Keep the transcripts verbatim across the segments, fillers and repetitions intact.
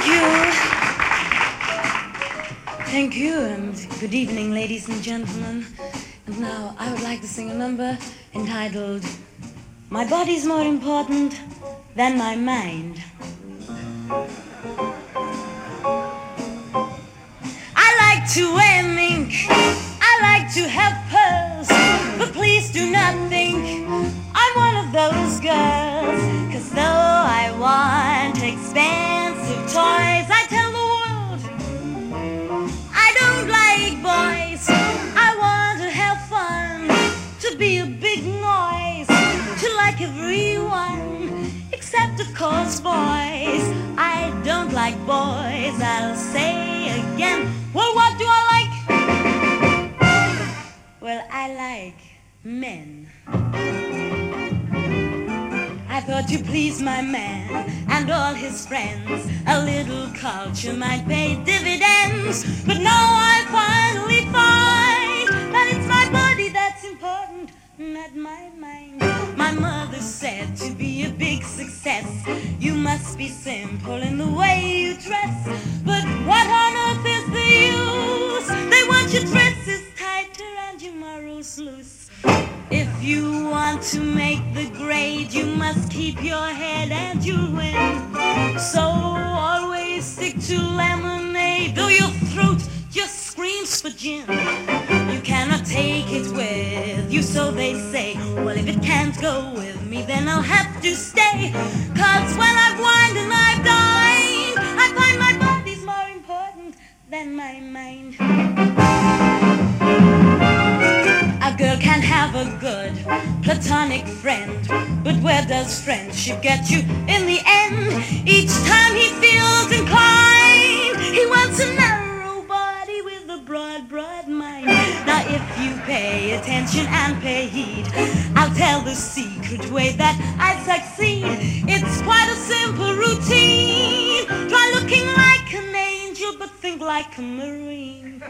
Thank you. Thank you, and good evening, ladies and gentlemen. And now I would like to sing a number entitled My Body's More Important Than My Mind. I like to wear mink, I like to have pearls, but please do not think I'm one of those girls. Cause though I want expensive toys, I tell the world I don't like boys. I want to have fun, to be a big noise, to like everyone, except of course boys. I don't like boys, I'll say again. Well, what do I like? Well, I like men. I thought to please my man and all his friends, a little culture might pay dividends. But now I finally find that it's my body that's important, not my mind. My mother said to be a big success, you must be simple in the way you dress. But what on earth is the use? They want your dresses tighter and your morals loose. If you want to make the grade, you must keep your head and you'll win. So always stick to lemonade, though your throat just screams for gin. You cannot take it with you, so they say. Well, if it can't go with me, then I'll have to stay. Cause when I've wined and I've dined, I find my body's more important than my mind. A girl can have a good platonic friend, but where does friendship get you in the end? Each time he feels inclined, he wants a narrow body with a broad, broad mind. Now if you pay attention and pay heed, I'll tell the secret way that I succeed. It's quite a simple routine. Try looking like an angel, but think like a marine.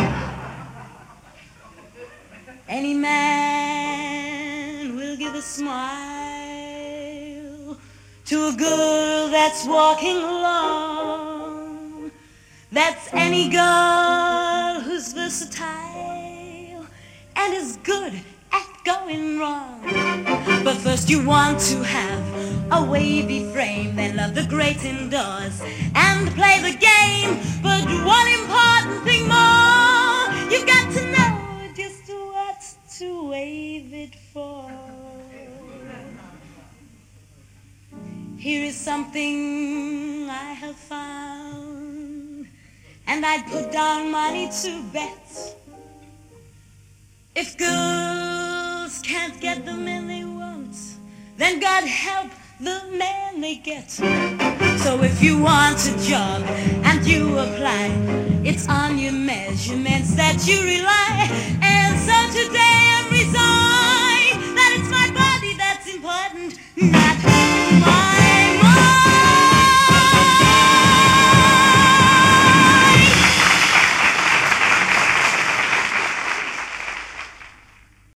Any man will give a smile to a girl that's walking along. That's any girl who's versatile and is good at going wrong. But first you want to have a wavy frame, then love the great indoors and play the game. But one important thing more, you've got to know just what to wave it for. Here is something I have found, and I'd put down money to bet. If girls can't get the men they want, then God help the man they get. So if you want a job and you apply, it's on your measurements that you rely. And so today I'm resolved